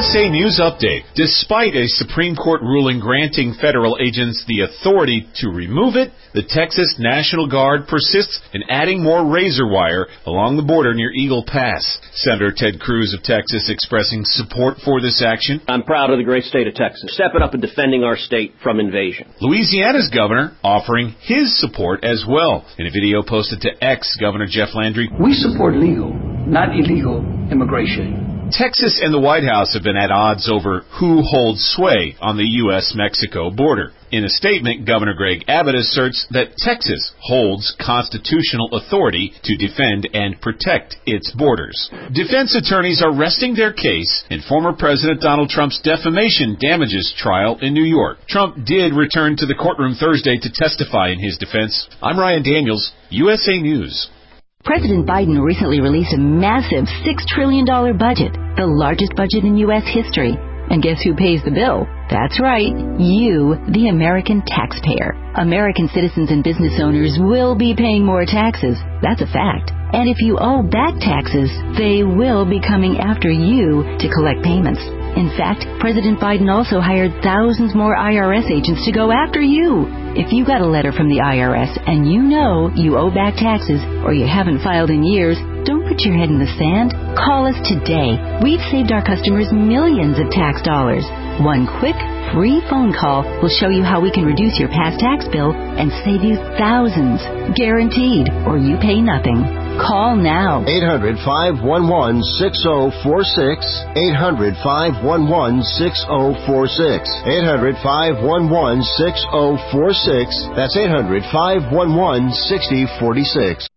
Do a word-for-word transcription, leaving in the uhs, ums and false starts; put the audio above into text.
S A News Update. Despite a Supreme Court ruling granting federal agents the authority to remove it, the Texas National Guard persists in adding more razor wire along the border near Eagle Pass. Senator Ted Cruz of Texas expressing support for this action. I'm proud of the great state of Texas, stepping up and defending our state from invasion. Louisiana's governor offering his support as well. In a video posted to X, Governor Jeff Landry, we support legal, not illegal immigration. Texas and the White House have been at odds over who holds sway on the U S Mexico border. In a statement, Governor Greg Abbott asserts that Texas holds constitutional authority to defend and protect its borders. Defense attorneys are resting their case in former President Donald Trump's defamation damages trial in New York. Trump did return to the courtroom Thursday to testify in his defense. I'm Ryan Daniels, U S A News. President Biden recently released a massive six trillion dollars budget, the largest budget in U S history. And guess who pays the bill? That's right, you, the American taxpayer. American citizens and business owners will be paying more taxes. That's a fact. And if you owe back taxes, they will be coming after you to collect payments. In fact, President Biden also hired thousands more I R S agents to go after you. If you got a letter from the I R S and you know you owe back taxes or you haven't filed in years, don't put your head in the sand. Call us today. We've saved our customers millions of tax dollars. One quick, free phone call will show you how we can reduce your past tax bill and save you thousands. Guaranteed, or you pay nothing. Call now. eight hundred, five one one, six oh four six. eight hundred, five one one, six oh four six. eight hundred, five one one, six oh four six. That's eight hundred, five one one, six oh four six.